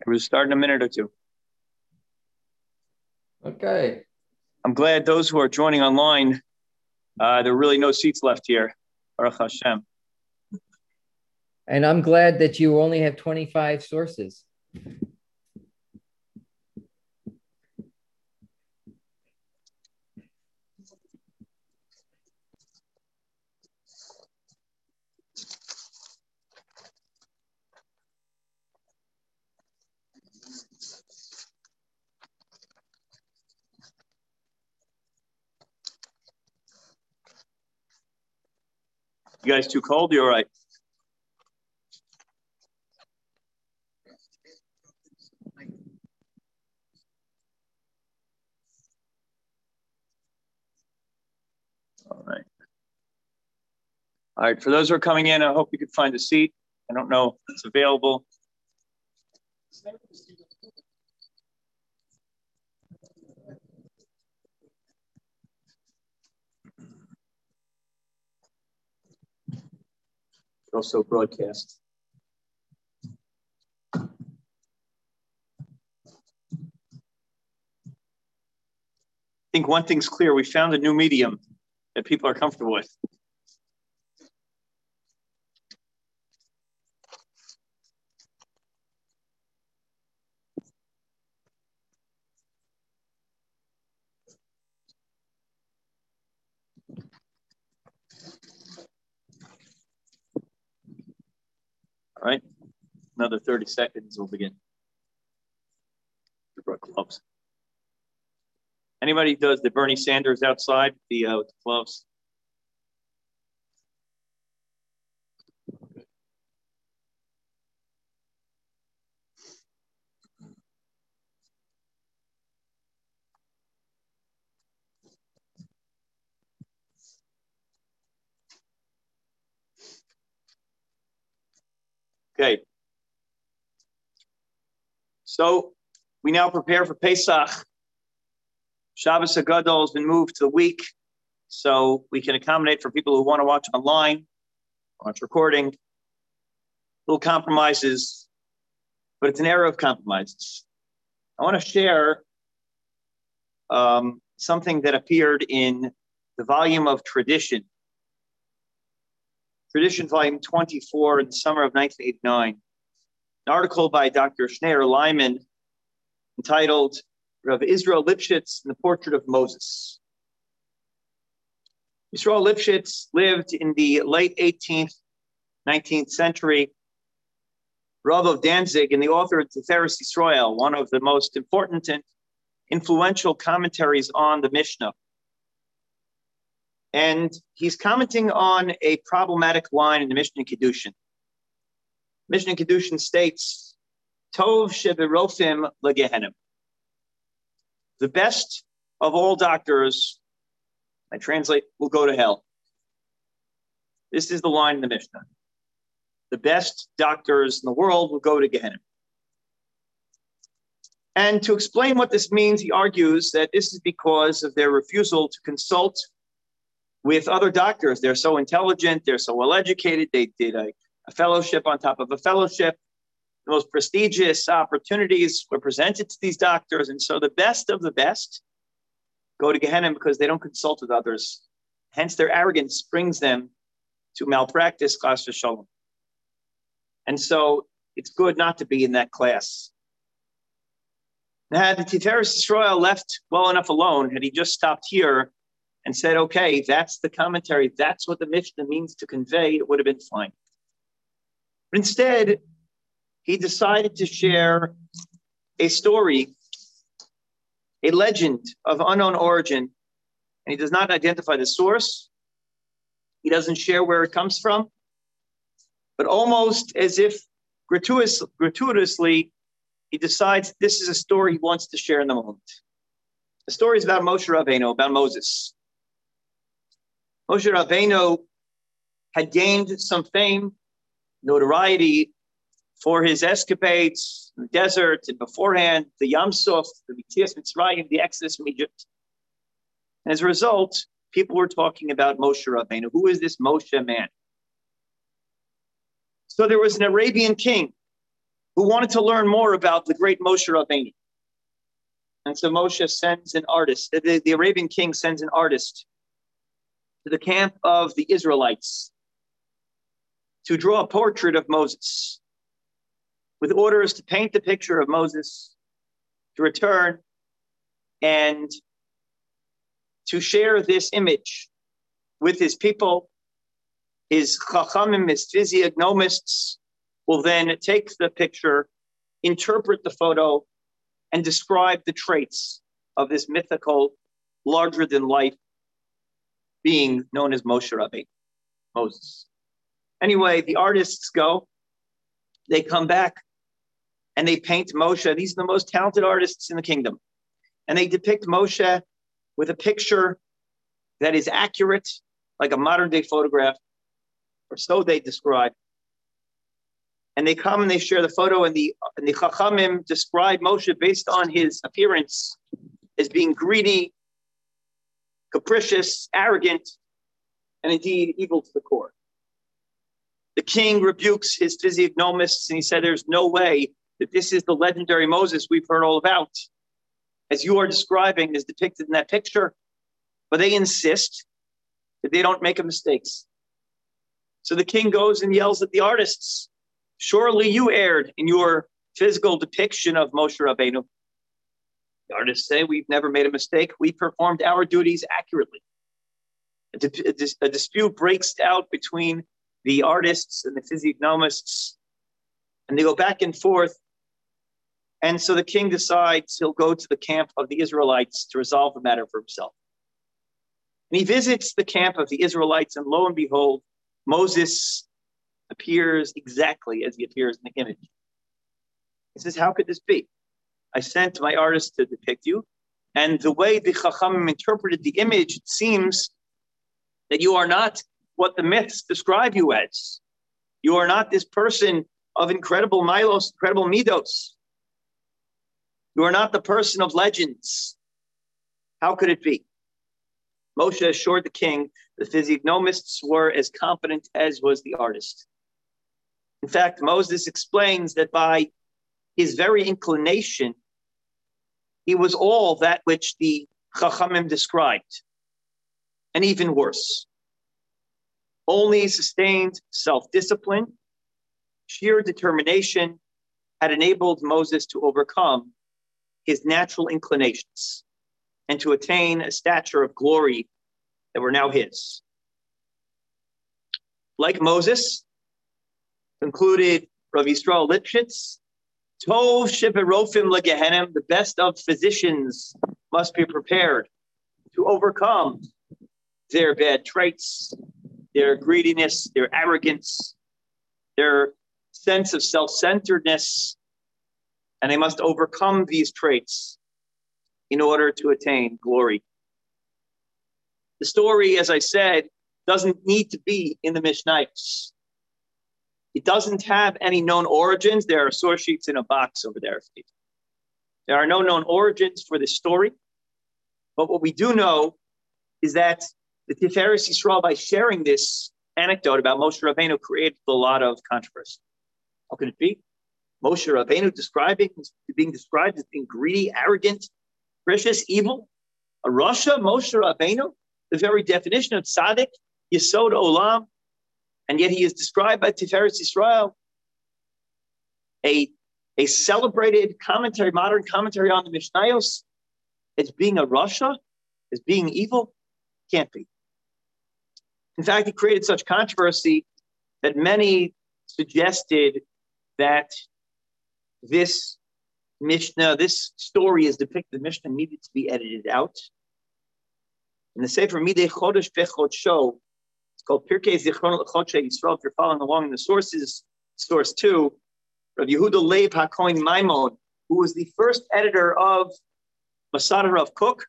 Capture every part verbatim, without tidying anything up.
We'll start in a minute or two. Okay. I'm glad those who are joining online, uh, there are really no seats left here. Baruch Hashem. And I'm glad that you only have twenty-five sources. You guys too cold? You all right? All right. All right. For those who are coming in, I hope you could find a seat. I don't know if it's available. Also broadcast. I think one thing's clear. We found a new medium that people are comfortable with. All right. Another thirty seconds, we'll begin. Brought gloves. Anybody does the Bernie Sanders outside the, uh, with the gloves? Okay. So we now prepare for Pesach. Shabbos HaGadol has been moved to the week, so we can accommodate for people who want to watch online, watch recording. Little compromises, but it's an era of compromises. I want to share um, something that appeared in the volume of Tradition. Tradition, volume twenty-four, in the summer of nineteen eighty-nine. An article by Doctor Schneur Lyman entitled Rav Israel Lipschitz and the Portrait of Moses. Israel Lipschitz lived in the late eighteenth, nineteenth century. Rav of Danzig and the author of Tiferes Yisrael, one of the most important and influential commentaries on the Mishnah. And he's commenting on a problematic line in the Mishnah Kedushin. Mishnah Kedushin states, Tov sheberofim legehenim. The best of all doctors, I translate, will go to hell. This is the line in the Mishnah. The best doctors in the world will go to Gehenna. And to explain what this means, he argues that this is because of their refusal to consult with other doctors. They're so intelligent, they're so well-educated, they did a, a fellowship on top of a fellowship. The most prestigious opportunities were presented to these doctors, and so the best of the best go to Gehenna because they don't consult with others. Hence, their arrogance brings them to malpractice, chas v'shalom. And so it's good not to be in that class. Now, had the Tiferes Yisrael left well enough alone, had he just stopped here and said, okay, that's the commentary, that's what the Mishnah means to convey, it would have been fine. But instead, he decided to share a story, a legend of unknown origin, and he does not identify the source. He doesn't share where it comes from, but almost as if gratuitous, gratuitously, he decides this is a story he wants to share in the moment. The story is about Moshe Rabbeinu, about Moses. Moshe Rabbeinu had gained some fame, notoriety for his escapades in the desert and beforehand, the Yam Suf, the Yetzias Mitzrayim, the Exodus from Egypt. And as a result, people were talking about Moshe Rabbeinu. Who is this Moshe man? So there was an Arabian king who wanted to learn more about the great Moshe Rabbeinu. And so Moshe sends an artist, the, the Arabian king sends an artist to the camp of the Israelites to draw a portrait of Moses, with orders to paint the picture of Moses, to return and to share this image with his people. His chachamim, his physiognomists, will then take the picture, interpret the photo, and describe the traits of this mythical, larger-than-life being known as Moshe Rabbeinu, Moses. Anyway, the artists go, they come back, and they paint Moshe. These are the most talented artists in the kingdom. And they depict Moshe with a picture that is accurate, like a modern-day photograph, or so they describe. And they come and they share the photo, and the, and the Chachamim describe Moshe based on his appearance as being greedy, capricious, arrogant, and indeed evil to the core. The king rebukes his physiognomists, and he said, there's no way that this is the legendary Moses we've heard all about, as you are describing, as depicted in that picture. But they insist that they don't make mistakes. So the king goes and yells at the artists, surely you erred in your physical depiction of Moshe Rabbeinu. The artists say, we've never made a mistake. We performed our duties accurately. A, di- a, dis- a dispute breaks out between the artists and the physiognomists, and they go back and forth. And so the king decides he'll go to the camp of the Israelites to resolve the matter for himself. And he visits the camp of the Israelites, and lo and behold, Moses appears exactly as he appears in the image. He says, how could this be? I sent my artist to depict you, and the way the Chachamim interpreted the image, it seems that you are not what the myths describe you as. You are not this person of incredible milos, incredible midos. You are not the person of legends. How could it be? Moshe assured the king the physiognomists were as competent as was the artist. In fact, Moses explains that by his very inclination, he was all that which the Chachamim described, and even worse. Only sustained self-discipline, sheer determination had enabled Moses to overcome his natural inclinations and to attain a stature of glory that were now his. Like Moses, concluded Rav Yisrael Lipschitz, Tov sheberofim legehenim, the best of physicians must be prepared to overcome their bad traits, their greediness, their arrogance, their sense of self-centeredness, and they must overcome these traits in order to attain glory. The story, as I said, doesn't need to be in the Mishnayos. It doesn't have any known origins. There are source sheets in a box over there. There are no known origins for this story. But what we do know is that the Tiferes Yisrael, by sharing this anecdote about Moshe Rabbeinu, created a lot of controversy. How could it be? Moshe Rabbeinu describing, being described as being greedy, arrogant, precious, evil. A Rasha, Moshe Rabbeinu, the very definition of tzaddik, Yesod Olam, and yet he is described by Tiferes Yisrael, a, a celebrated commentary, modern commentary on the Mishnayos, as being a Rasha, as being evil. Can't be. In fact, it created such controversy that many suggested that this Mishnah, this story as depicted in the Mishnah, needed to be edited out. In the Sefer Midei Chodesh Bechodsho, it's called Pirkei Zichron L'Chodshei Yisrael. If you're following along in the sources, source two, Rav Yehuda Leib HaKohen Maimon, who was the first editor of Masada Rav Kook.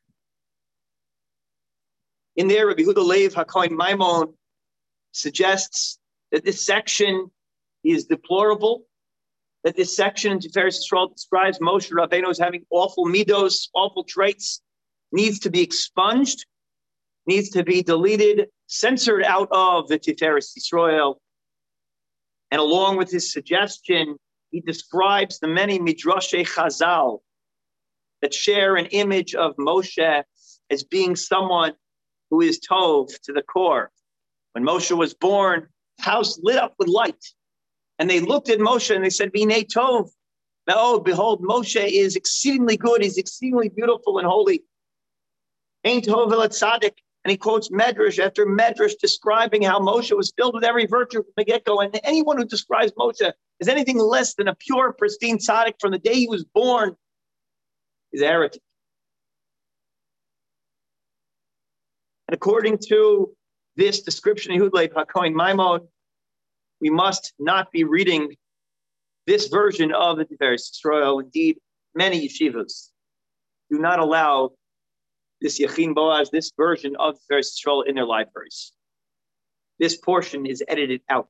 In there, Rav Yehuda Leib HaKohen Maimon suggests that this section is deplorable, that this section in Tiferes Yisrael describes Moshe Rabbeinu as having awful midos, awful traits, needs to be expunged, needs to be deleted, censored out of the Tiferes Yisrael. And along with his suggestion, he he describes the many midrashei Chazal that share an image of Moshe as being someone who is tov to the core. When Moshe was born, the house lit up with light. And they looked at Moshe and they said, B'nei tov. Oh, behold, Moshe is exceedingly good. He's exceedingly beautiful and holy. Ein tov el tzaddik. And he quotes Medrash after Medrash describing how Moshe was filled with every virtue from the get-go. And anyone who describes Moshe as anything less than a pure, pristine tzaddik from the day he was born is a heretic. And according to this description in Yehud Leib HaKohen Maimon, we must not be reading this version of the Tiferes Yisrael. Indeed, many yeshivas do not allow this Yachin Boaz, this version of Tiferes Yisrael in their libraries. This portion is edited out.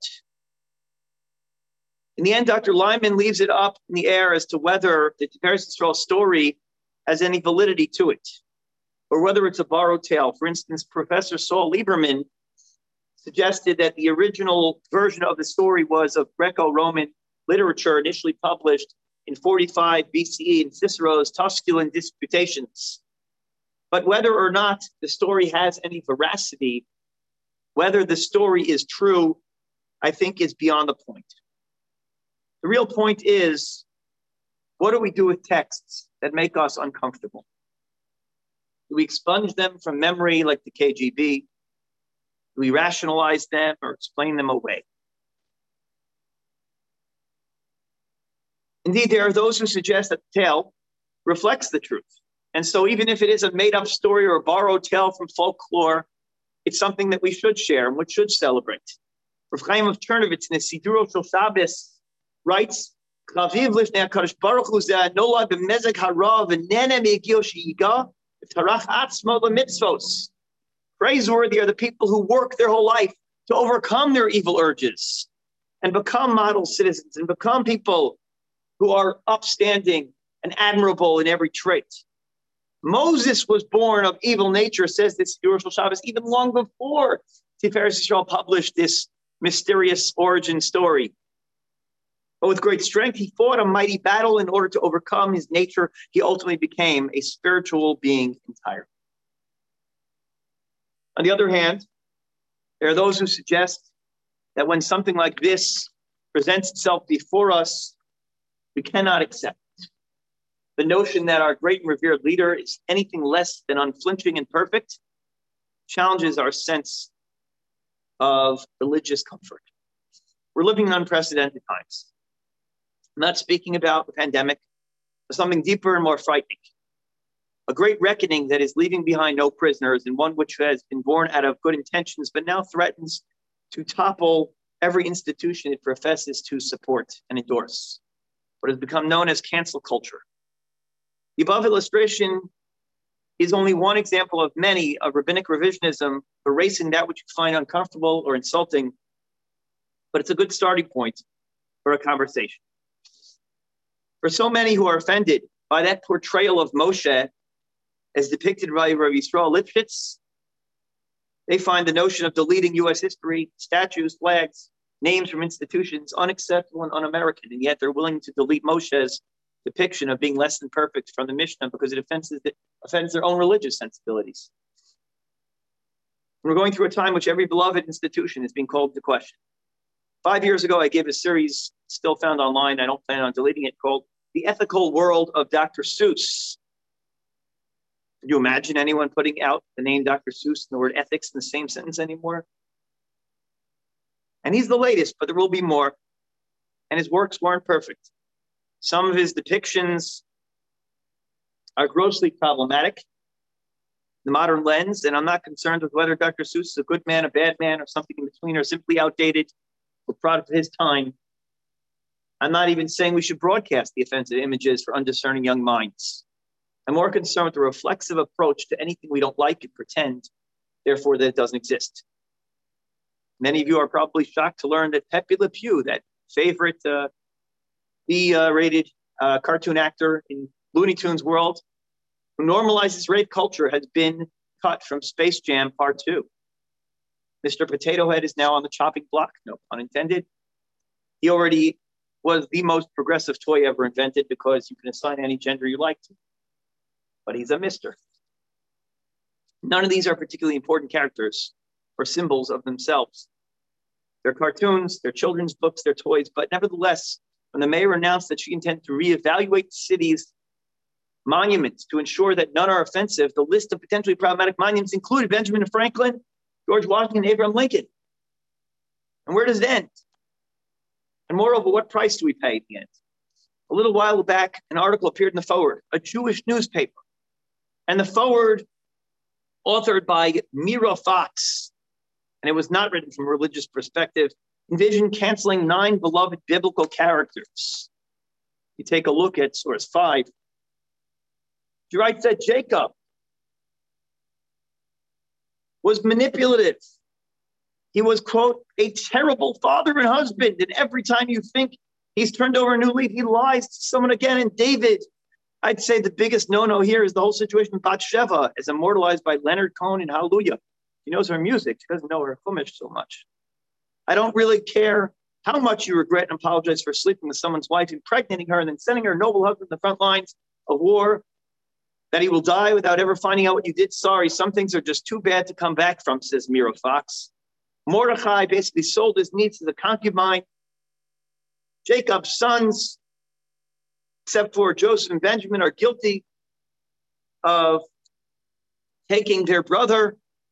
In the end, Doctor Lyman leaves it up in the air as to whether the Tiferes Yisrael story has any validity to it, or whether it's a borrowed tale. For instance, Professor Saul Lieberman suggested that the original version of the story was of Greco-Roman literature initially published in forty-five B C E in Cicero's Tusculan Disputations. But whether or not the story has any veracity, whether the story is true, I think is beyond the point. The real point is, what do we do with texts that make us uncomfortable? Do we expunge them from memory like the K G B? Do we rationalize them or explain them away? Indeed, there are those who suggest that the tale reflects the truth. And so even if it is a made-up story or a borrowed tale from folklore, it's something that we should share and which should celebrate. Rav Chaim of Chernovitz in his Siduro Shel Shabbos writes, "Chaviv lifnei HaKadosh Baruch Hu zeh nolad b'mezeg hara v'nene me'gil she'iga v'tarach atzmo b'mitzvos." Praiseworthy are the people who work their whole life to overcome their evil urges and become model citizens and become people who are upstanding and admirable in every trait. Moses was born of evil nature, says this Siduro Shel Shabbos, even long before Tiferes Yisrael published this mysterious origin story. But with great strength, he fought a mighty battle in order to overcome his nature. He ultimately became a spiritual being entirely. On the other hand, there are those who suggest that when something like this presents itself before us, we cannot accept it. The notion that our great and revered leader is anything less than unflinching and perfect challenges our sense of religious comfort. We're living in unprecedented times. I'm not speaking about the pandemic, but something deeper and more frightening. A great reckoning that is leaving behind no prisoners, and one which has been born out of good intentions, but now threatens to topple every institution it professes to support and endorse. What has become known as cancel culture. The above illustration is only one example of many of rabbinic revisionism erasing that which you find uncomfortable or insulting, but it's a good starting point for a conversation. For so many who are offended by that portrayal of Moshe as depicted by Rav Yisrael Lipschitz, they find the notion of deleting U S history, statues, flags, names from institutions unacceptable and un-American, and yet they're willing to delete Moshe's depiction of being less than perfect from the Mishnah because it offends, it offends their own religious sensibilities. We're going through a time in which every beloved institution is being called into question. Five years ago, I gave a series still found online, I don't plan on deleting it, called The Ethical World of Doctor Seuss. Could you imagine anyone putting out the name Doctor Seuss and the word ethics in the same sentence anymore? And he's the latest, but there will be more. And his works weren't perfect. Some of his depictions are grossly problematic, the modern lens, and I'm not concerned with whether Doctor Seuss is a good man, a bad man, or something in between, or simply outdated, or product of his time. I'm not even saying we should broadcast the offensive images for undiscerning young minds. I'm more concerned with the reflexive approach to anything we don't like and pretend, therefore, that it doesn't exist. Many of you are probably shocked to learn that Pepe Le Pew, that favorite uh, B-rated uh, cartoon actor in Looney Tunes world, who normalizes rape culture, has been cut from Space Jam Part two. Mister Potato Head is now on the chopping block, no pun intended. He already was the most progressive toy ever invented because you can assign any gender you like to. But he's a mister. None of these are particularly important characters or symbols of themselves. They're cartoons, they're children's books, they're toys, but nevertheless, when the mayor announced that she intended to reevaluate the city's monuments to ensure that none are offensive, the list of potentially problematic monuments included Benjamin Franklin, George Washington, and Abraham Lincoln. And where does it end? And moreover, what price do we pay at the end? A little while back, an article appeared in the Forward, a Jewish newspaper. And the Forward, authored by Mira Fox, and it was not written from a religious perspective, envisioned canceling nine beloved biblical characters. You take a look at source five. She writes that Jacob was manipulative. He was, quote, a terrible father and husband. And every time you think he's turned over a new leaf, he lies to someone again. And David, I'd say the biggest no-no here is the whole situation with Bathsheba, as immortalized by Leonard Cohen in Hallelujah. She knows her music. She doesn't know her Chumash so much. I don't really care how much you regret and apologize for sleeping with someone's wife, impregnating her, and then sending her noble husband to the front lines of war, that he will die without ever finding out what you did. Sorry, some things are just too bad to come back from, says Mira Fox. Mordechai basically sold his needs to the concubine. Jacob's sons, except for Joseph and Benjamin, are guilty of taking their brother,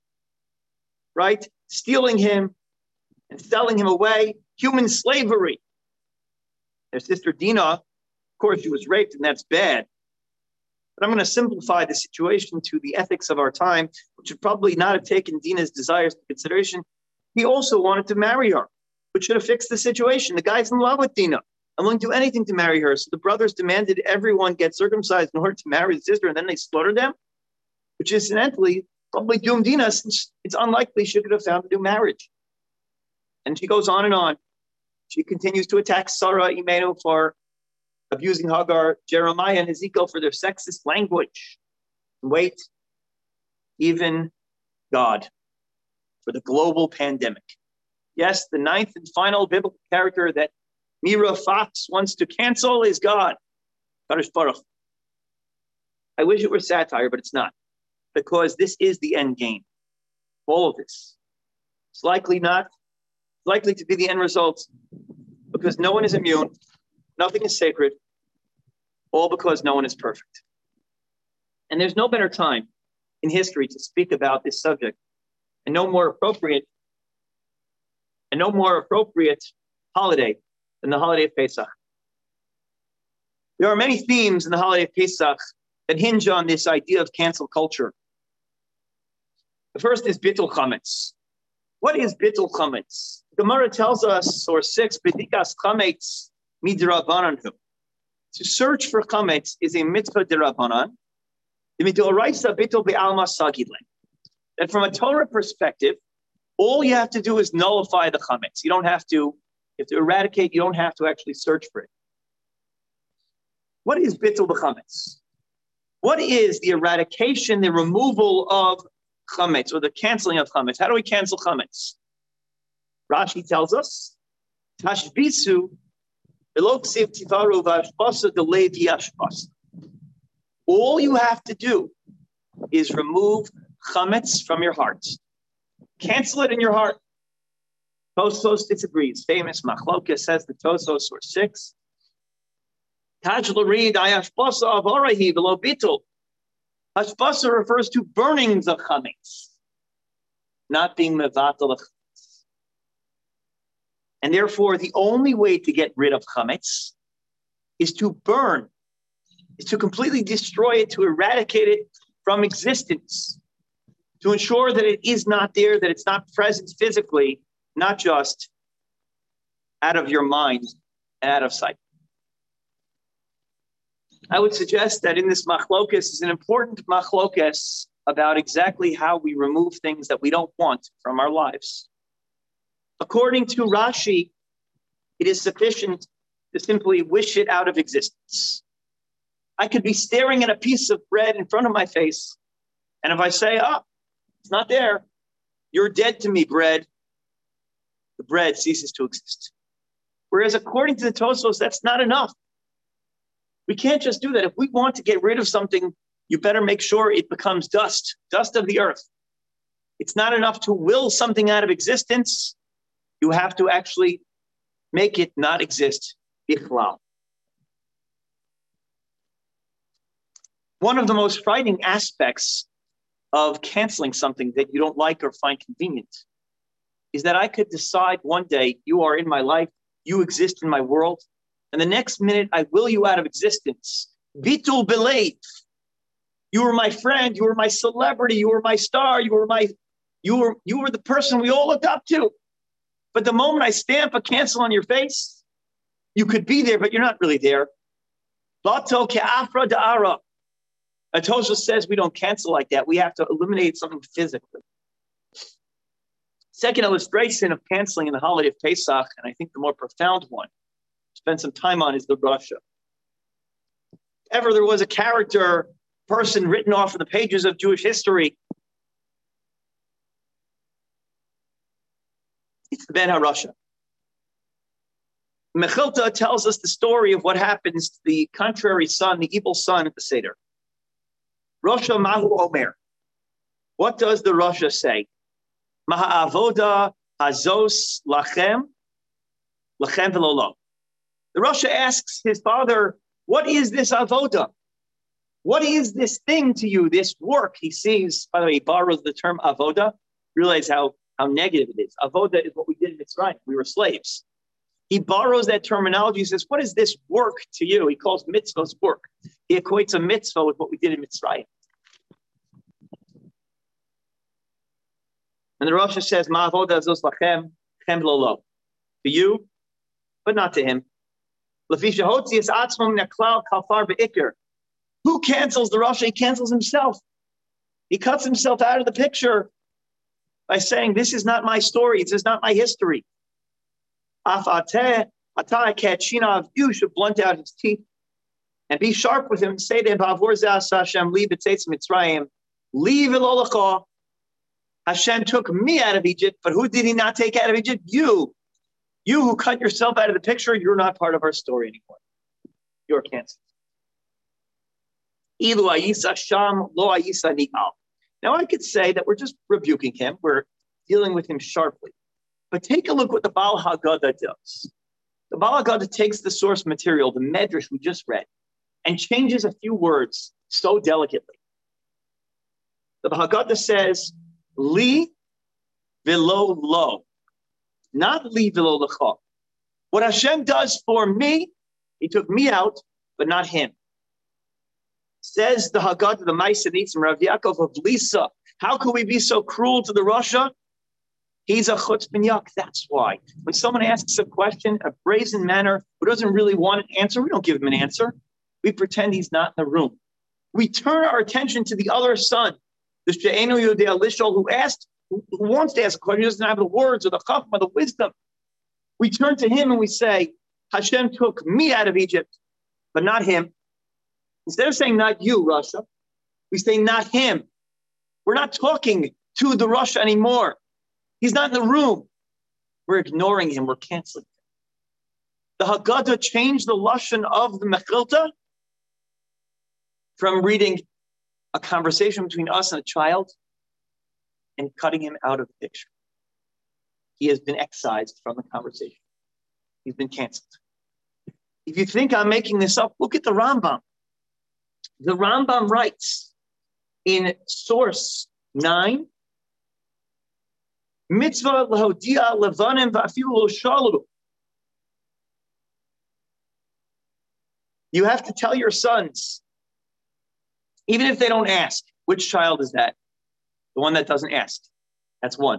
right? Stealing him and selling him away. Human slavery. Their sister Dinah, of course, she was raped, and that's bad. But I'm going to simplify the situation to the ethics of our time, which would probably not have taken Dinah's desires into consideration. He also wanted to marry her, which should have fixed the situation. The guy's in love with Dinah. I'm willing to do anything to marry her. So the brothers demanded everyone get circumcised in order to marry the sister, and then they slaughtered them, which incidentally probably doomed Dinah, since it's unlikely she could have found a new marriage. And she goes on and on. She continues to attack Sarah Imenu for abusing Hagar, Jeremiah and Ezekiel for their sexist language. Wait, even God for the global pandemic. Yes, the ninth and final biblical character that Mira Fox wants to cancel is God. Kadosh Baruch. I wish it were satire, but it's not, because this is the end game. All of this. It's likely not. It's likely to be the end result, because no one is immune. Nothing is sacred, all because no one is perfect. And there's no better time in history to speak about this subject, and no more appropriate, and no more appropriate holiday than the holiday of Pesach. There are many themes in the holiday of Pesach that hinge on this idea of cancel culture. The first is Bittul Chametz. What is Bittul Chametz? Gemara tells us, source six, B'dikas Chametz midrabanan. To search for chametz is a mitzvah derabanan. The midoraisa bittul be'alma sagile. That from a Torah perspective, all you have to do is nullify the chametz. You don't have to, you have to eradicate. You don't have to actually search for it. What is bittul b'chametz? What is the eradication, the removal of chametz, or the canceling of chametz? How do we cancel chametz? Rashi tells us, tashbisu. All you have to do is remove chametz from your heart. Cancel it in your heart. Tosos disagrees. Famous Machloka says the Tosos or six. Hashbasa refers to burning the chametz, not being mevatel. And therefore, the only way to get rid of chametz is to burn, is to completely destroy it, to eradicate it from existence, to ensure that it is not there, that it's not present physically, not just out of your mind and out of sight. I would suggest that in this machlokas is an important machlokas about exactly how we remove things that we don't want from our lives. According to Rashi, it is sufficient to simply wish it out of existence. I could be staring at a piece of bread in front of my face, and if I say, oh, it's not there, you're dead to me, bread, the bread ceases to exist. Whereas according to the Tosfos, that's not enough. We can't just do that. If we want to get rid of something, you better make sure it becomes dust, dust of the earth. It's not enough to will something out of existence. You have to actually make it not exist. Bichlal. One of the most frightening aspects of canceling something that you don't like or find convenient is that I could decide one day, you are in my life, you exist in my world, and the next minute I will you out of existence. Bitul Belev. You were my friend, you were my celebrity, you were my star, you were my, you were, you were the person we all looked up to. But the moment I stamp a cancel on your face, you could be there, but you're not really there. Bato ke'afra da'ara. A Tosha says we don't cancel like that. We have to eliminate something physically. Second illustration of canceling in the holiday of Pesach, and I think the more profound one, spend some time on, is the Rasha. Ever there was a character, person written off of the pages of Jewish history, it's the Ben HaRasha. Mechilta tells us the story of what happens to the contrary son, the evil son at the Seder. Rasha Mahu Omer. What does the Rasha say? Maha'avoda hazos lachem, lachem v'lolo. The Rasha asks his father, what is this avoda? What is this thing to you, this work? He sees, by the way, he borrows the term avoda. Realize how, how negative it is. Avoda is what we did in Mitzrayim. We were slaves. He borrows that terminology. He says, what is this work to you? He calls mitzvahs work. He equates a mitzvah with what we did in Mitzrayim. And the Rasha says, Ma'avoda zos lachem, chem lolo. To you, but not to him. Lefisha hotzias atzmom neklal kalfar be'ikr. Who cancels the Rasha? He cancels himself. He cuts himself out of the picture by saying, this is not my story. This is not my history. Afateh, atah shina, you should blunt out his teeth and be sharp with him and say to him, Ba'avor zeh Hashem, li b'tzeitz Mitzrayim, li v'lo Hashem took me out of Egypt, but who did he not take out of Egypt? You. You who cut yourself out of the picture, you're not part of our story anymore. You're canceled. Ilu ayisa sham, lo ayisa ni'al. Now I could say that we're just rebuking him. We're dealing with him sharply. But take a look what the Baal Haggadah does. The Baal Haggadah takes the source material, the Medrash we just read, and changes a few words so delicately. The Haggadah says, Li v'lo lo. Not li v'lo lecha. What Hashem does for me, he took me out, but not him. Says the Haggadah, the Ma'aseh Nitzim, Rav Yaakov of Lisa, how could we be so cruel to the Rasha? He's a chutz bin yak. That's why. When someone asks a question, a brazen manner, who doesn't really want an answer, we don't give him an answer. We pretend he's not in the room. We turn our attention to the other son, the She'enu Yodea Lishol, who asked, who wants to ask a question, he doesn't have the words or the chachma, the wisdom. We turn to him and we say, Hashem took me out of Egypt, but not him. Instead of saying not you, Rasha, we say not him. We're not talking to the Rasha anymore. He's not in the room. We're ignoring him. We're canceling him. The Haggadah changed the lashon of the Mechilta from reading a conversation between us and a child and cutting him out of the picture. He has been excised from the conversation. He's been canceled. If you think I'm making this up, look at the Rambam. The Rambam writes in source nine, mitzvah lahodia levanim va'afilu lo shalu. You have to tell your sons, even if they don't ask, which child is that? The one that doesn't ask. That's one.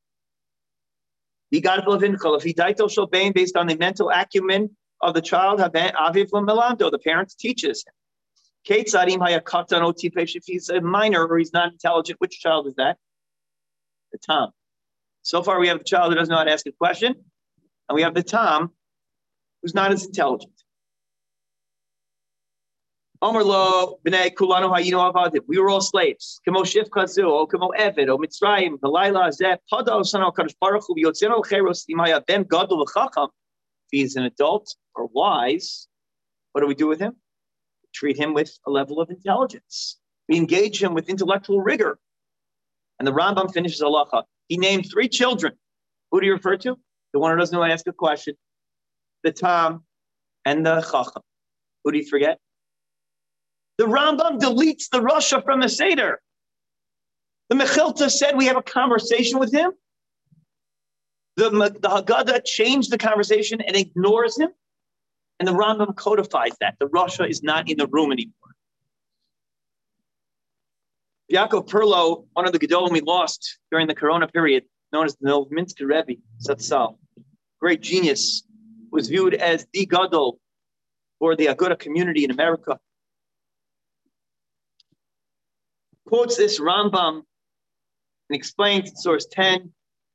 If he based on the mental acumen of the child, the parent teaches him. If he's a minor or he's not intelligent, which child is that? The Tom. So far, we have the child who doesn't know how to ask a question, and we have the Tom who's not as intelligent. We were all slaves. Kemo Shif Kazu, O Kemo Evid, O Mitzrayim, Belayla Zeh, Pada Osano Kadosh Baruch Hu, Yotzeno Cheros, Imaya Ben Gadol V'Chacham. he's an adult or wise, what do we do with him? We treat him with a level of intelligence. We engage him with intellectual rigor. And the Rambam finishes halacha. He named three children. Who do you refer to? The one who doesn't know how to ask a question, the Tam, and the Chacham. Who do you forget? The Rambam deletes the Rasha from the Seder. The Mechilta said we have a conversation with him. The, the Haggadah changed the conversation and ignores him. And the Rambam codifies that. The Rasha is not in the room anymore. Yaakov Perlo, one of the Gedolim we lost during the Corona period, known as the Novominsker Rebbe, Zatzal, great genius, was viewed as the Gadol for the Aguda community in America. Quotes this Rambam and explains in source ten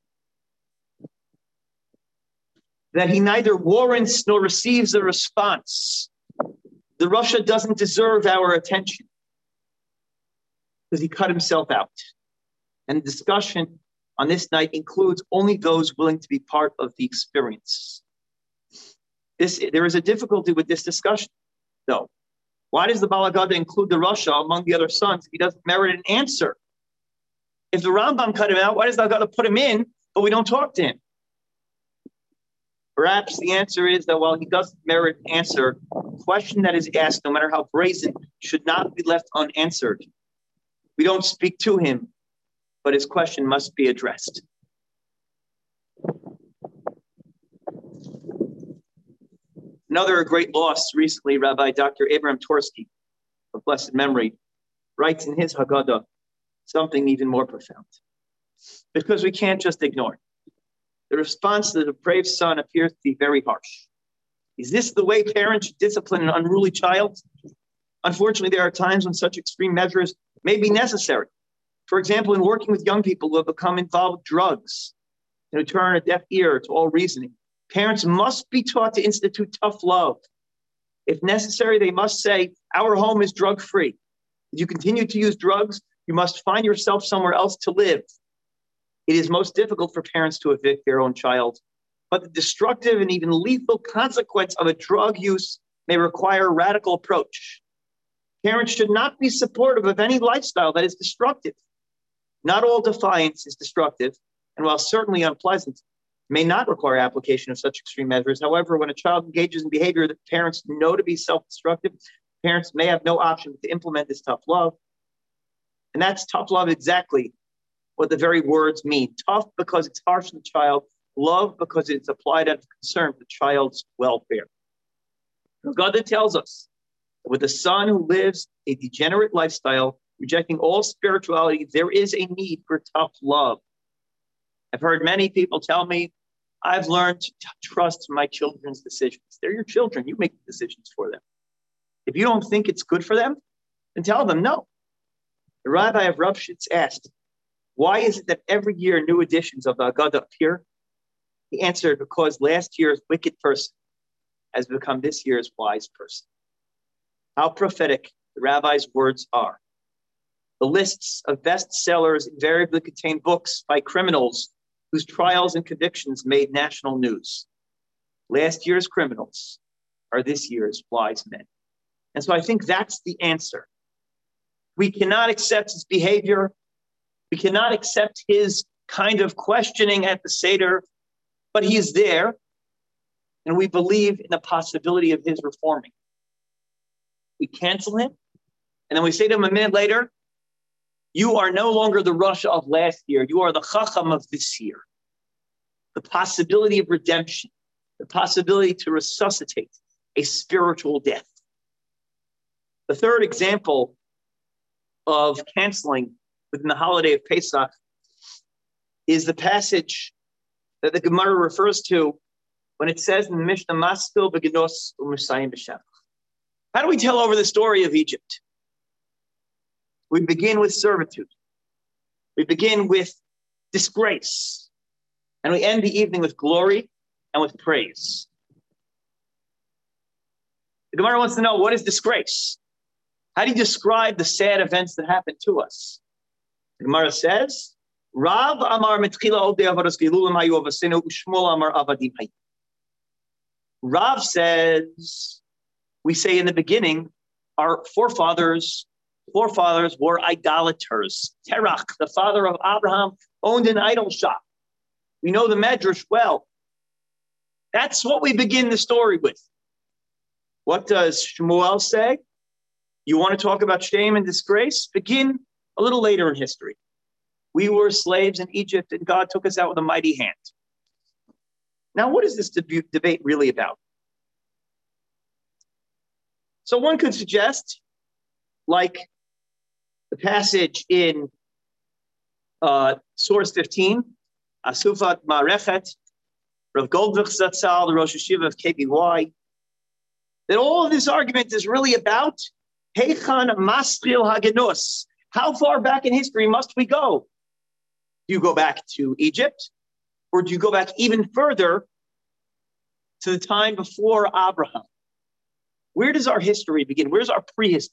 that he neither warrants nor receives a response. The Rasha doesn't deserve our attention because he cut himself out. And the discussion on this night includes only those willing to be part of the experience. This, there is a difficulty with this discussion, though. Why does the Bala Gada include the Rasha among the other sons if he doesn't merit an answer? If the Rambam cut him out, why does the Gada put him in, but we don't talk to him? Perhaps the answer is that while he doesn't merit an answer, the question that is asked, no matter how brazen, should not be left unanswered. We don't speak to him, but his question must be addressed. Another great loss recently, Rabbi Doctor Abraham Torsky, of blessed memory, writes in his Haggadah something even more profound. Because we can't just ignore it. The response to the depraved son appears to be very harsh. Is this the way parents should discipline an unruly child? Unfortunately, there are times when such extreme measures may be necessary. For example, in working with young people who have become involved with drugs and who turn a deaf ear to all reasoning, parents must be taught to institute tough love. If necessary, they must say, our home is drug-free. If you continue to use drugs, you must find yourself somewhere else to live. It is most difficult for parents to evict their own child, but the destructive and even lethal consequence of a drug use may require a radical approach. Parents should not be supportive of any lifestyle that is destructive. Not all defiance is destructive, and while certainly unpleasant, may not require application of such extreme measures. However, when a child engages in behavior that parents know to be self-destructive, parents may have no option but to implement this tough love. And that's tough love exactly what the very words mean. Tough because it's harsh on the child, love because it's applied out of concern for the child's welfare. God that tells us that with a son who lives a degenerate lifestyle, rejecting all spirituality, there is a need for tough love. I've heard many people tell me, I've learned to t- trust my children's decisions. They're your children. You make the decisions for them. If you don't think it's good for them, then tell them no. The Rabbi of Ravshitz asked, why is it that every year new editions of the Haggadah appear? He answered, because last year's wicked person has become this year's wise person. How prophetic the Rabbi's words are. The lists of bestsellers invariably contain books by criminals whose trials and convictions made national news. Last year's criminals are this year's wise men. And so I think that's the answer. We cannot accept his behavior. We cannot accept his kind of questioning at the Seder, but he is there, and we believe in the possibility of his reforming. We cancel him, and then we say to him a minute later, you are no longer the Rasha of last year. You are the Chacham of this year. The possibility of redemption, the possibility to resuscitate a spiritual death. The third example of canceling within the holiday of Pesach is the passage that the Gemara refers to when it says in the Mishnah, Maskil b'genos u'musayim b'shevach. How do we tell over the story of Egypt? We begin with servitude. We begin with disgrace. And we end the evening with glory and with praise. The Gemara wants to know, what is disgrace? How do you describe the sad events that happened to us? The Gemara says, Rav Amar Mitchila Odei Avados Gilulim Hayu Avasinu Ushmul Amar Avadim Hayu. Rav says, we say in the beginning, our forefathers, forefathers were idolaters. Terach, the father of Abraham, owned an idol shop. We know the Medrash well. That's what we begin the story with. What does Shmuel say? You want to talk about shame and disgrace? Begin a little later in history. We were slaves in Egypt and God took us out with a mighty hand. Now, what is this deb- debate really about? So one could suggest, like the passage in uh, source fifteen, Asufat Ma'arechet, Rav Goldvich Zatzal, the Rosh Hashiva of K B Y, that all of this argument is really about Heichan Masril Hagenus. How far back in history must we go? Do you go back to Egypt? Or do you go back even further to the time before Abraham? Where does our history begin? Where's our prehistory?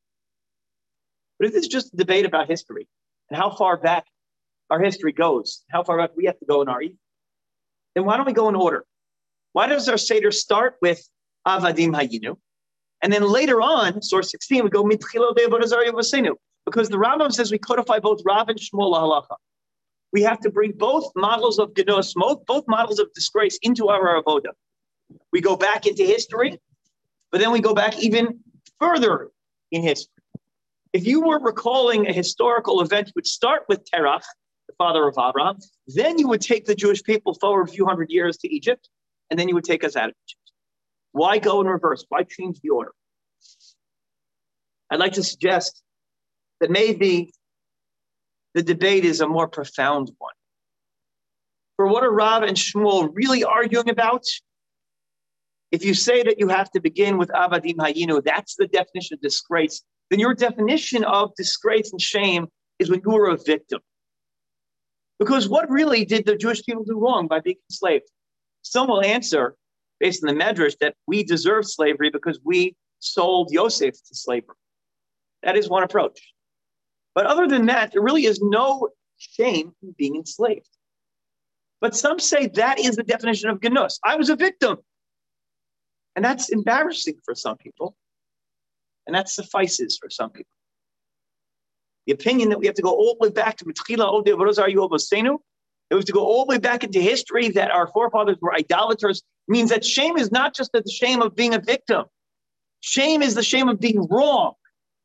But if this is just a debate about history and how far back our history goes, how far back we have to go in our Eden, then why don't we go in order? Why does our Seder start with Avadim Hayinu? And then later on, source sixteen, we go Mitchilo De'avodah Zarah V'Seinu, because the Rambam says we codify both Rav and Shmuel halacha. We have to bring both models of Genos, both models of disgrace into our avodah. We go back into history, but then we go back even further in history. If you were recalling a historical event, you would start with Terach, the father of Abraham, then you would take the Jewish people forward a few hundred years to Egypt, and then you would take us out of Egypt. Why go in reverse? Why change the order? I'd like to suggest that maybe the debate is a more profound one. For what are Rav and Shmuel really arguing about? If you say that you have to begin with Avadim Hayinu, that's the definition of disgrace, then your definition of disgrace and shame is when you were a victim. Because what really did the Jewish people do wrong by being enslaved? Some will answer, based on the Medrash, that we deserve slavery because we sold Yosef to slavery. That is one approach. But other than that, there really is no shame in being enslaved. But some say that is the definition of Genus. I was a victim. And that's embarrassing for some people. And that suffices for some people. The opinion that we have to go all the way back to Mitchila Odeh V'Rozar Yovosenu, it was to go all the way back into history that our forefathers were idolaters, means that shame is not just the shame of being a victim. Shame is the shame of being wrong.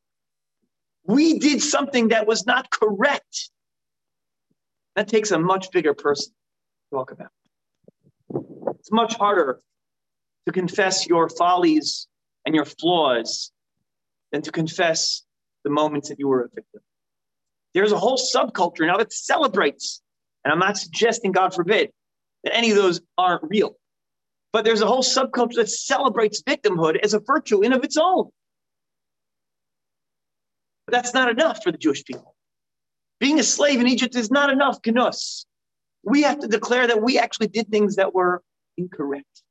We did something that was not correct. That takes a much bigger person to talk about. It's much harder to confess your follies and your flaws than to confess the moments that you were a victim. There's a whole subculture now that celebrates, and I'm not suggesting, God forbid, that any of those aren't real, but there's a whole subculture that celebrates victimhood as a virtue in of its own. But that's not enough for the Jewish people. Being a slave in Egypt is not enough, Genus. We have to declare that we actually did things that were incorrect,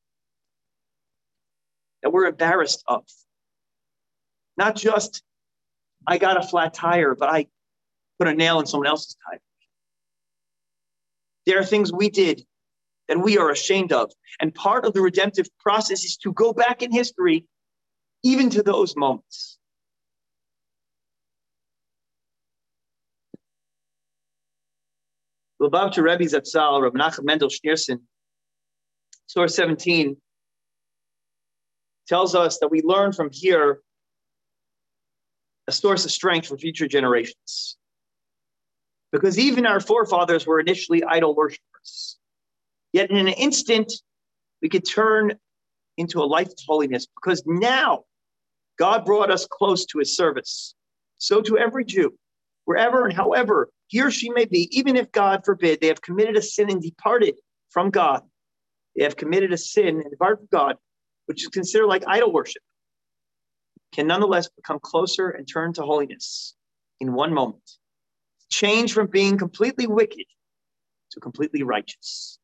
that we're embarrassed of. Not just, I got a flat tire, but I put a nail in someone else's tire. There are things we did that we are ashamed of. And part of the redemptive process is to go back in history, even to those moments. Lubavitcher Rebbe Zatzal, Rav Menachem Mendel Schneerson, source seventeen, tells us that we learn from here a source of strength for future generations. Because even our forefathers were initially idol worshipers. Yet in an instant, we could turn into a life of holiness because now God brought us close to his service. So to every Jew, wherever and however he or she may be, even if God forbid they have committed a sin and departed from God, they have committed a sin and departed from God, which is considered like idol worship, can nonetheless become closer and turn to holiness in one moment. Change from being completely wicked to completely righteous.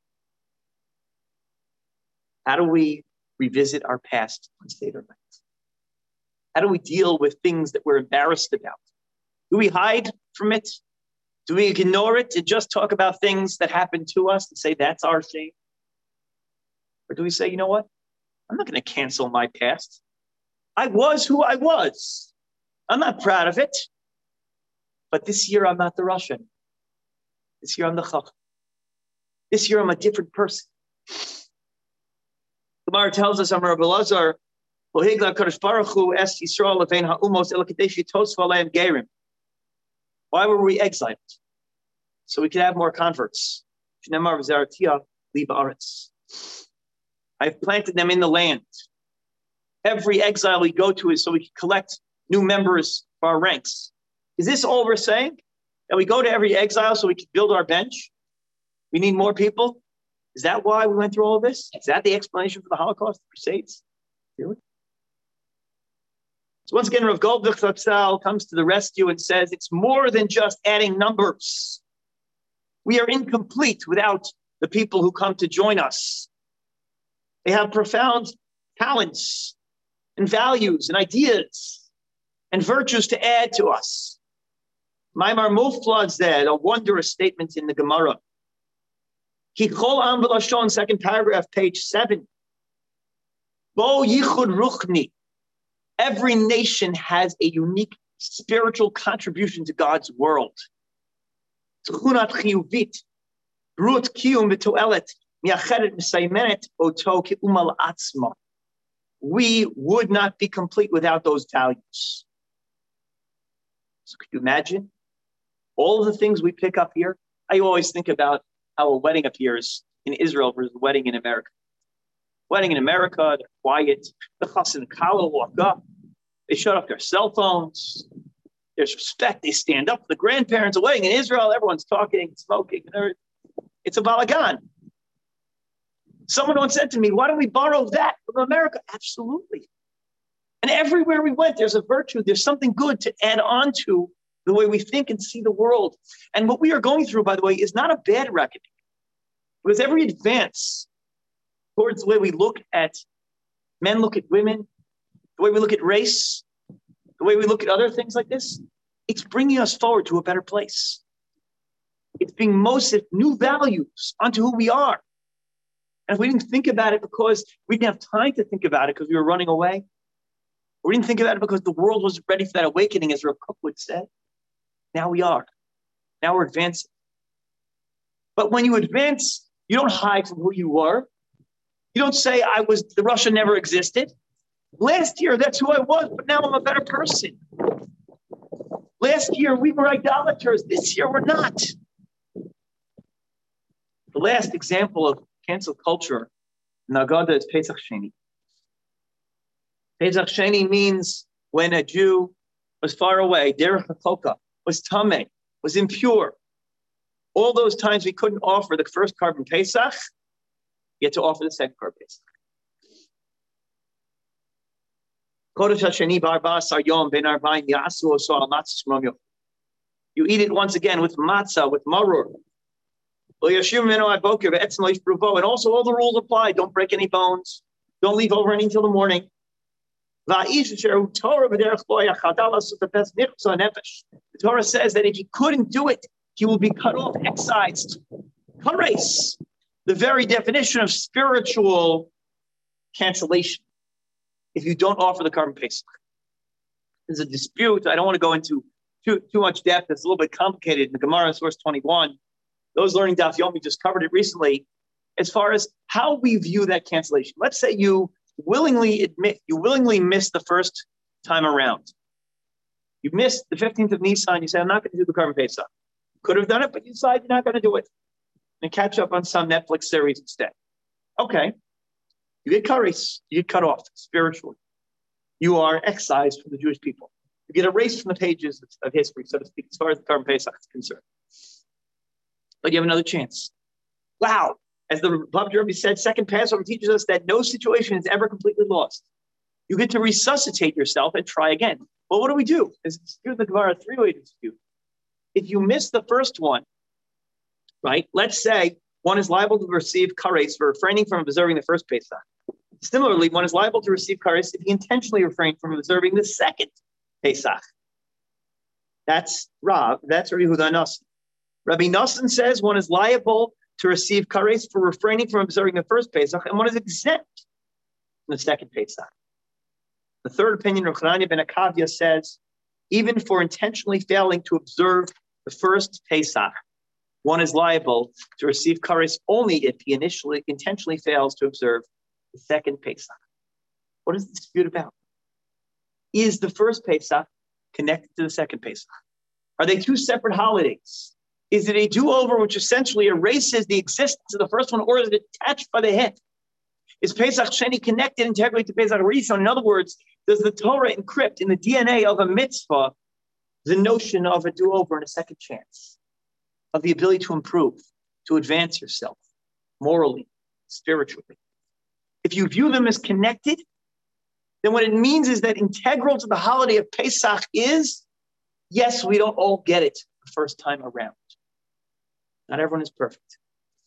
How do we revisit our past on Seder night? How do we deal with things that we're embarrassed about? Do we hide from it? Do we ignore it and just talk about things that happened to us and say that's our shame? Or do we say, you know what? I'm not going to cancel my past. I was who I was. I'm not proud of it. But this year, I'm not the Russian. This year, I'm the Chacham. This year, I'm a different person. The Gemara tells us, Amar Rabbi Elazar, why were we exiled? So we could have more converts. I've planted them in the land. Every exile we go to is so we can collect new members for our ranks. Is this all we're saying? That we go to every exile so we can build our bench? We need more people? Is that why we went through all of this? Is that the explanation for the Holocaust, the Crusades? Really? So once again, Rav Goldvicht Zatzal comes to the rescue and says it's more than just adding numbers. We are incomplete without the people who come to join us. They have profound talents and values and ideas and virtues to add to us. Maimar Muflad said, a wondrous statement in the Gemara. Ki chol am v'lashon, second paragraph, page seven. Bo yichud ruchni. Every nation has a unique spiritual contribution to God's world. Tchunat chiyuvit, brut kiyum v'toelet, miachedet misaymenet oto ki'umal atzma. We would not be complete without those values. So could you imagine all of the things we pick up here? I always think about how a wedding appears in Israel versus a wedding in America. Wedding in America, they're quiet. The chassan and kala walk up. They shut off their cell phones. There's respect. They stand up for the grandparents. A wedding in Israel, everyone's talking, smoking. It's a balagan. Someone once said to me, why don't we borrow that from America? Absolutely. And everywhere we went, there's a virtue. There's something good to add on to the way we think and see the world. And what we are going through, by the way, is not a bad reckoning. Because every advance towards the way we look at men, look at women, the way we look at race, the way we look at other things like this, it's bringing us forward to a better place. It's being most new values onto who we are. And if we didn't think about it because we didn't have time to think about it because we were running away, or we didn't think about it because the world wasn't ready for that awakening, as Rav Kook would say, now we are. Now we're advancing. But when you advance, you don't hide from who you were. You don't say, I was, the Russia never existed. Last year, that's who I was, but now I'm a better person. Last year, we were idolaters. This year, we're not. The last example of cancel culture in Haggadah is Pesach Sheni. Pesach Sheni means when a Jew was far away, derech hakoka, was tameh, was impure. All those times we couldn't offer the first carbon Pesach, you had to offer the second carbon Pesach. You eat it once again with matzah, with maror. And also all the rules apply. Don't break any bones. Don't leave over any until the morning. The Torah says that if he couldn't do it, he will be cut off, excised. Kares, the very definition of spiritual cancellation. If you don't offer the carbon Pesach, there's a dispute. I don't want to go into too, too much depth. It's a little bit complicated. In the Gemara, source twenty-one, those learning Daf Yomi just covered it recently, as far as how we view that cancellation. Let's say you willingly admit, you willingly missed the first time around. You missed the fifteenth of Nisan. You say, I'm not going to do the carbon Pesach. Could have done it, but you decide you're not going to do it. And catch up on some Netflix series instead. Okay. You get kares, you get cut off spiritually. You are excised from the Jewish people. You get erased from the pages of history, so to speak, as far as the carbon Pesach is concerned. But you have another chance. Wow. As the Baba Rebbe said, second Passover teaches us that no situation is ever completely lost. You get to resuscitate yourself and try again. Well, what do we do? It's here's the Gemara three-way dispute. If you miss the first one, right, let's say one is liable to receive kares for refraining from observing the first Pesach. Similarly, one is liable to receive kares if he intentionally refrained from observing the second Pesach. That's Rav. That's Rabbi Yehuda Nassi. Rabbi Nassim says one is liable to receive kares for refraining from observing the first Pesach, and one is exempt the second Pesach. The third opinion of Chananya ben Akavia says, even for intentionally failing to observe the first Pesach, one is liable to receive kares only if he initially intentionally fails to observe the second Pesach. What is the dispute about? Is the first Pesach connected to the second Pesach? Are they two separate holidays? Is it a do-over which essentially erases the existence of the first one, or is it attached by the hip? Is Pesach Sheni connected integrally to Pesach Rishon? In other words, does the Torah encrypt in the D N A of a mitzvah the notion of a do-over and a second chance, of the ability to improve, to advance yourself morally, spiritually? If you view them as connected, then what it means is that integral to the holiday of Pesach is, yes, we don't all get it the first time around. Not everyone is perfect.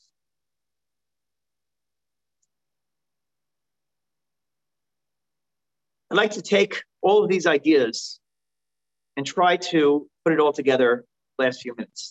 I'd like to take all of these ideas and try to put it all together the last few minutes.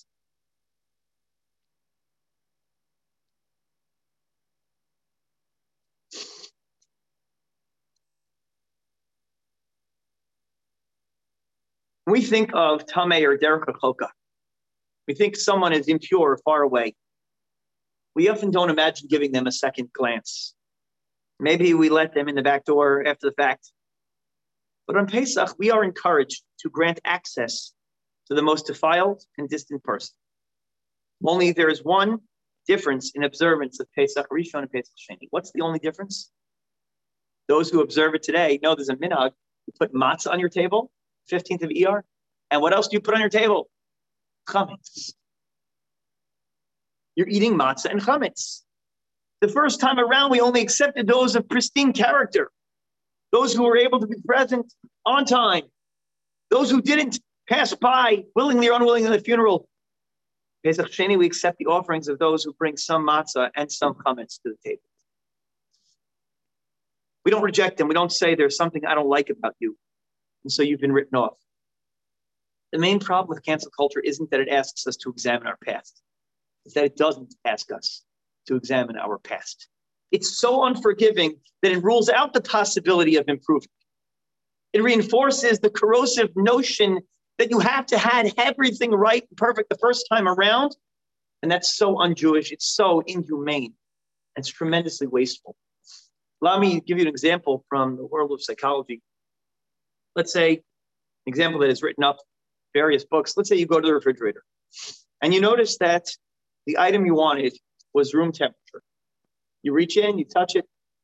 When we think of Tameh or Derech HaChoka, we think someone is impure or far away. We often don't imagine giving them a second glance. Maybe we let them in the back door after the fact. But on Pesach, we are encouraged to grant access to the most defiled and distant person. Only there is one difference in observance of Pesach Rishon and Pesach Sheni. What's the only difference? Those who observe it today know there's a minhag. You put matzah on your table, fifteenth of Iyar, and what else do you put on your table? Chametz. You're eating matzah and chametz. The first time around, we only accepted those of pristine character, those who were able to be present on time, those who didn't pass by willingly or unwillingly in the funeral. Pesach Sheni, we accept the offerings of those who bring some matzah and some chametz to the table. We don't reject them. We don't say there's something I don't like about you, and so you've been written off. The main problem with cancel culture isn't that it asks us to examine our past. It's that it doesn't ask us to examine our past. It's so unforgiving that it rules out the possibility of improvement. It reinforces the corrosive notion that you have to have everything right and perfect the first time around. And that's so un-Jewish. It's so inhumane. It's tremendously wasteful. Allow me to give you an example from the world of psychology. Let's say an example that is written up in various books. Let's say you go to the refrigerator and you notice that the item you wanted was room temperature. You reach in, you touch it.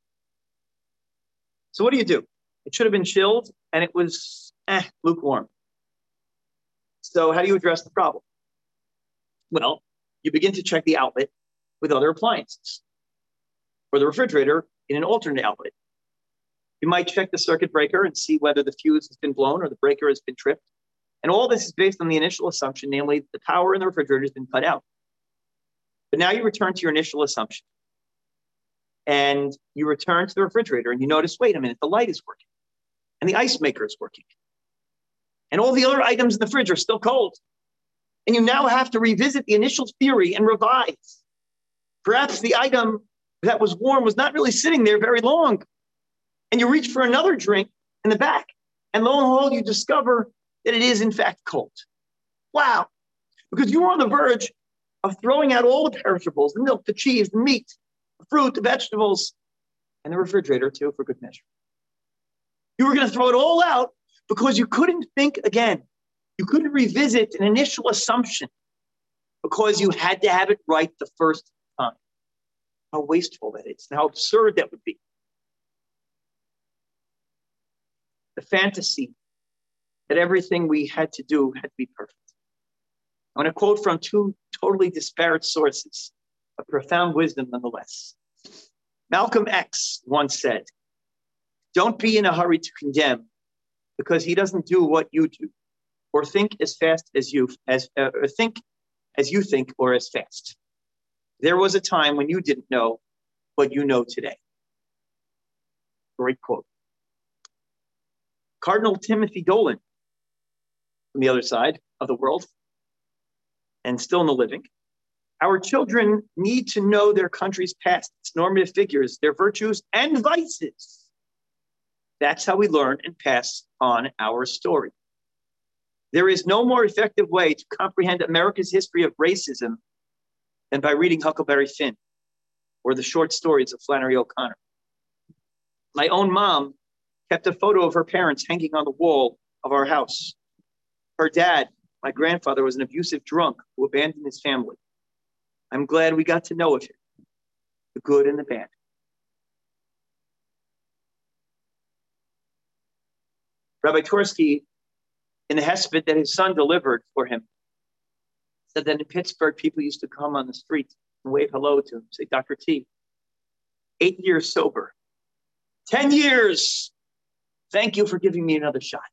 So what do you do? It should have been chilled and it was eh, lukewarm. So how do you address the problem? Well, you begin to check the outlet with other appliances, or the refrigerator in an alternate outlet. You might check the circuit breaker and see whether the fuse has been blown or the breaker has been tripped. And all this is based on the initial assumption, namely the power in the refrigerator has been cut out. But now you return to your initial assumption. And you return to the refrigerator and you notice, wait a minute, the light is working. And the ice maker is working. And all the other items in the fridge are still cold. And you now have to revisit the initial theory and revise. Perhaps the item that was warm was not really sitting there very long. And you reach for another drink in the back. And lo and behold, you discover that it is in fact cold. Wow. Because you were on the verge of throwing out all the perishables, the milk, the cheese, the meat, the fruit, the vegetables, and the refrigerator too, for good measure. You were going to throw it all out because you couldn't think again. You couldn't revisit an initial assumption because you had to have it right the first time. How wasteful that is and how absurd that would be. The fantasy that everything we had to do had to be perfect. I want to quote from two totally disparate sources of profound wisdom nonetheless. Malcolm X once said, "Don't be in a hurry to condemn because he doesn't do what you do or think as fast as you, as, uh, or think as you think or as fast. There was a time when you didn't know what you know today." Great quote. Cardinal Timothy Dolan, from the other side of the world, and still in the living, "Our children need to know their country's past, its normative figures, their virtues and vices, That's how we learn and pass on our story. There is no more effective way to comprehend America's history of racism than by reading Huckleberry Finn or the short stories of Flannery O'Connor. My own mom kept a photo of her parents hanging on the wall of our house. Her dad, my grandfather, was an abusive drunk who abandoned his family. I'm glad we got to know of him, the good and the bad. Rabbi Tursky, in the hesped that his son delivered for him, said that in Pittsburgh, people used to come on the street and wave hello to him, say, Doctor T, eight years sober, ten years. Thank you for giving me another shot.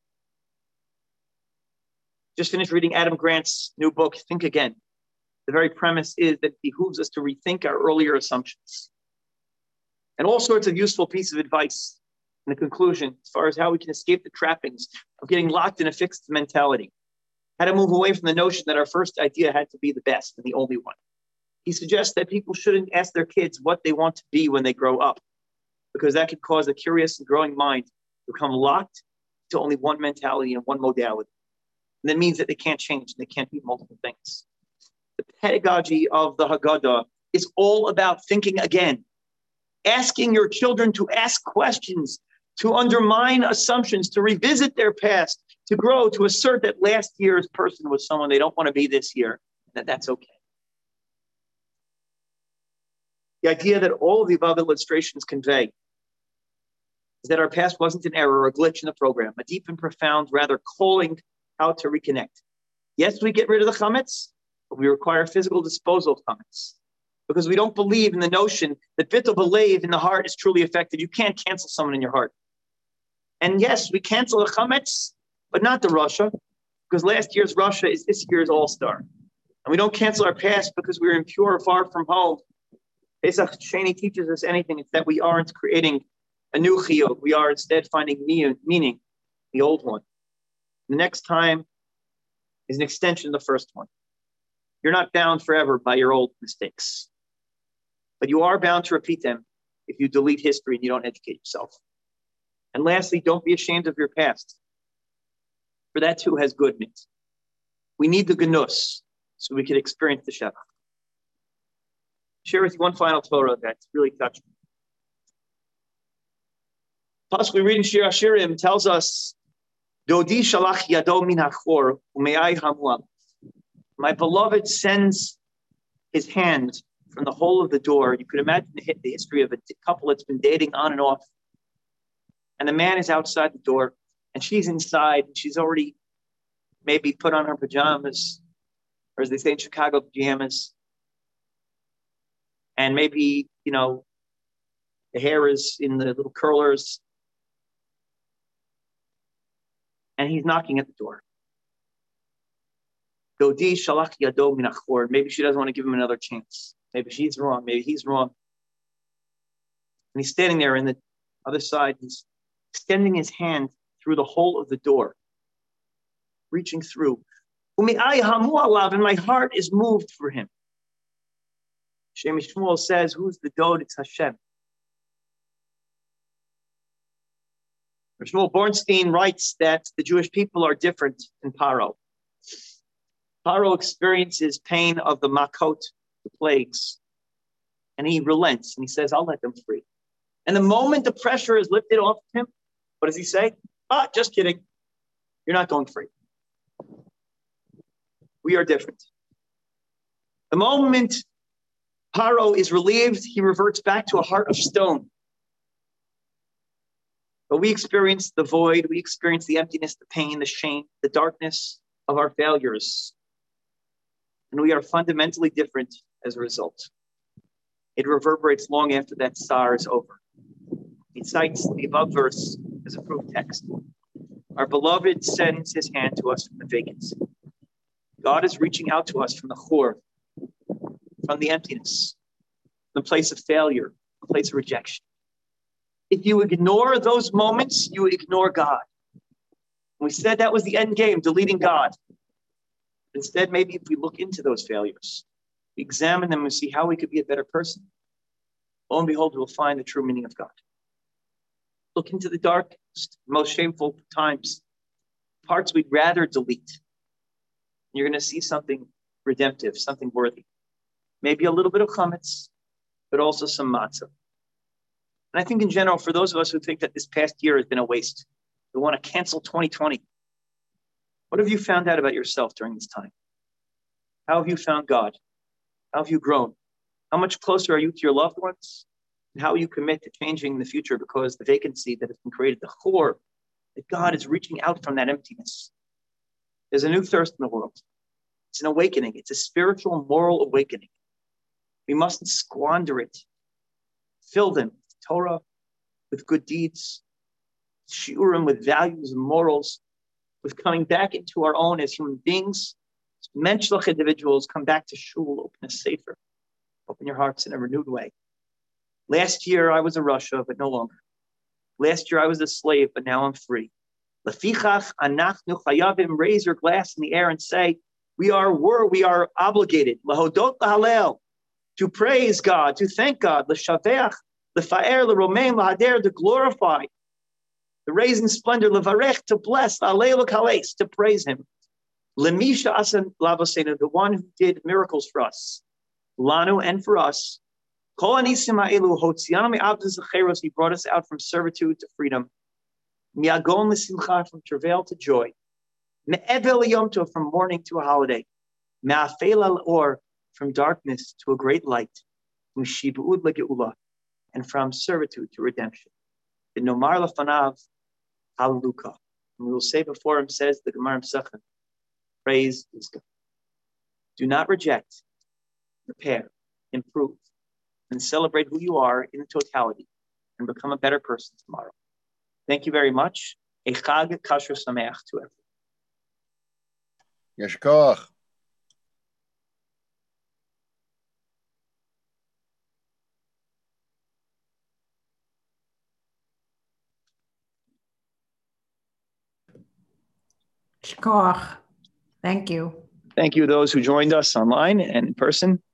Just finished reading Adam Grant's new book, Think Again. The very premise is that it behooves us to rethink our earlier assumptions. And all sorts of useful pieces of advice in the conclusion, as far as how we can escape the trappings of getting locked in a fixed mentality. How to move away from the notion that our first idea had to be the best and the only one. He suggests that people shouldn't ask their kids what they want to be when they grow up, because that could cause a curious and growing mind to become locked to only one mentality and one modality. And that means that they can't change, and they can't be multiple things. The pedagogy of the Haggadah is all about thinking again, asking your children to ask questions, to undermine assumptions, to revisit their past, to grow, to assert that last year's person was someone they don't want to be this year, that that's okay. The idea that all of the above illustrations convey is that our past wasn't an error or a glitch in the program, a deep and profound, rather calling how to reconnect. Yes, we get rid of the chametz, but we require physical disposal of chametz because we don't believe in the notion that bittul b'leiv in the heart is truly affected. You can't cancel someone in your heart. And yes, we cancel the chametz, but not the Russia, because last year's Russia is this year's all-star. And we don't cancel our past because we're impure, far from home. Pesach Sheni teaches us anything. It's that we aren't creating a new chiyuv. We are instead finding meaning, the old one. The next time is an extension of the first one. You're not bound forever by your old mistakes, but you are bound to repeat them if you delete history and you don't educate yourself. And lastly, don't be ashamed of your past, for that too has good in it. We need the Gnus so we can experience the Shevach. Share with you one final Torah that's really touching. Plus, we read in Shir Hashirim tells us, Dodi shalach yado min hachor ume'ai hamuam. My beloved sends his hand from the hole of the door. You could imagine the, the history of a couple that's been dating on and off. And the man is outside the door, and she's inside. And she's already maybe put on her pajamas, or as they say in Chicago, pajamas. And maybe, you know, the hair is in the little curlers. And he's knocking at the door. Dodi shalach yado min hachor. Maybe she doesn't want to give him another chance. Maybe she's wrong. Maybe he's wrong. And he's standing there in the other side. He's extending his hand through the hole of the door, reaching through. Ume'ai hamu alav, and my heart is moved for him. Shem Shmuel says, who's the dod? It's Hashem. Shmuel Bornstein writes that the Jewish people are different in Paro. Paro experiences pain of the makot, the plagues, and he relents and he says, I'll let them free. And the moment the pressure is lifted off him, what does he say? Ah, just kidding. You're not going free. We are different. The moment Paro is relieved, he reverts back to a heart of stone. But we experience the void, we experience the emptiness, the pain, the shame, the darkness of our failures. And we are fundamentally different as a result. It reverberates long after that tsar is over. He cites the above verse as a proof text. Our beloved sends his hand to us from the vacancy. God is reaching out to us from the chor, from the emptiness, the place of failure, the place of rejection. If you ignore those moments, you ignore God. And we said that was the end game, deleting God. Instead, maybe if we look into those failures, we examine them and see how we could be a better person, lo and behold, we'll find the true meaning of God. look into the darkest, most shameful times, parts we'd rather delete. You're going to see something redemptive, something worthy. Maybe a little bit of chametz, but also some matzah. And I think in general, for those of us who think that this past year has been a waste, we want to cancel twenty twenty. What have you found out about yourself during this time? How have you found God? How have you grown? How much closer are you to your loved ones? And how will you commit to changing the future because the vacancy that has been created, the chor, that God is reaching out from that emptiness. There's a new thirst in the world. It's an awakening. It's a spiritual, moral awakening. We mustn't squander it. Fill them with Torah, with good deeds, shiurim, with values and morals, with coming back into our own as human beings, as menschlich individuals, come back to shul, open a sefer, open your hearts in a renewed way. Last year, I was a Russia, but no longer. Last year, I was a slave, but now I'm free. Lefichach anachnu chayavim, raise your glass in the air and say, we are, were, we are obligated, lahodot lahalel, to praise God, to thank God, l'shaveach, l'fa'er, l'romein, l'hader, to glorify, to raise in splendor, l'varech, to bless, l'alei l'kales, to praise Him. Lemisha asan lavosenu, the one who did miracles for us, lanu, and for us. Kol anisim ha'elu hotzianu me'avdus l'cheros, He brought us out from servitude to freedom. Mi'agon l'simcha, from travail to joy. Me'evel yom tov, from mourning to a holiday. Me'afel al or, from darkness to a great light. M'shibud legeula, and from servitude to redemption. The nomar lefanav hallelujah. And we will say before Him, says the Gemara Pesachim, praise is God. Do not reject, repair, improve, and celebrate who you are in totality, and become a better person tomorrow. Thank you very much. A chag kasher sameach to everyone. Yesh koach. Shkoach. Thank you. Thank you, those who joined us online and in person.